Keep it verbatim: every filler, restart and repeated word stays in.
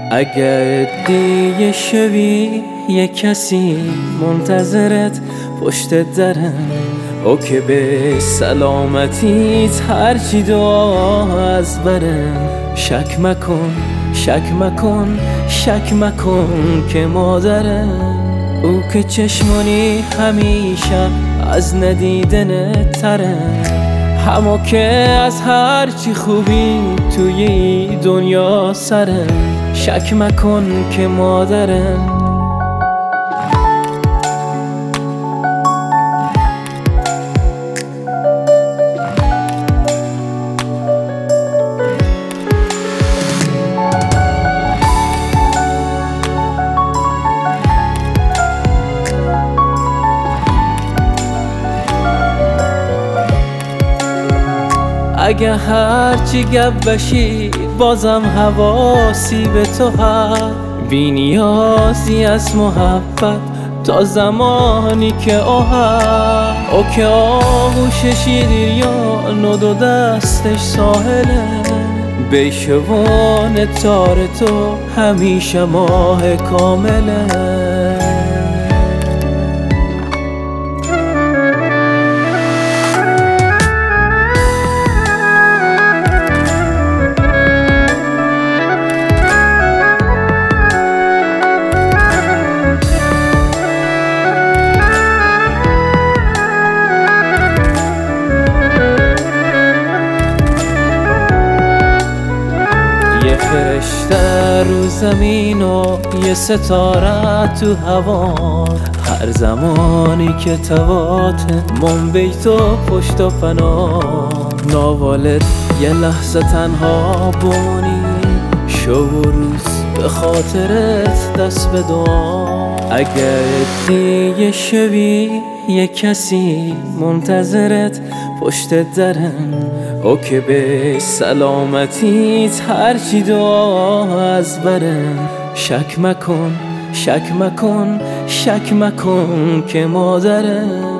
اگه دیگه شوی یه کسی منتظرت پشت درم، او که به سلامتیت هرچی دعا از برم. شک مکن شک مکن شک مکن که مادرم، او که چشمانی همیشه از ندیدن ترم، همو که از هرچی خوبی توی دنیا سرم. شک مکن که مادرم. اگه هرچی گپ بشی بازم حواسی به تو هست، بی نیازی از محبت تا زمانی که او هست. او که آغوششی دیریان و دو دستش ساحله، بیشوان تار تو همیشه ماه کامله. یه فرشته رو زمین و یه ستاره تو هوا، هر زمانی که توات من بیتو پشت و پناه. ناوالد یه لحظه تنها بمونی، شو و روز به خاطرت دست به دعا. اگه دیگه شوی یه کسی منتظرت پشت درم، او که به سلامتیت هرچی دعا از برم. شک مکن شک مکن شک مکن که مادرم.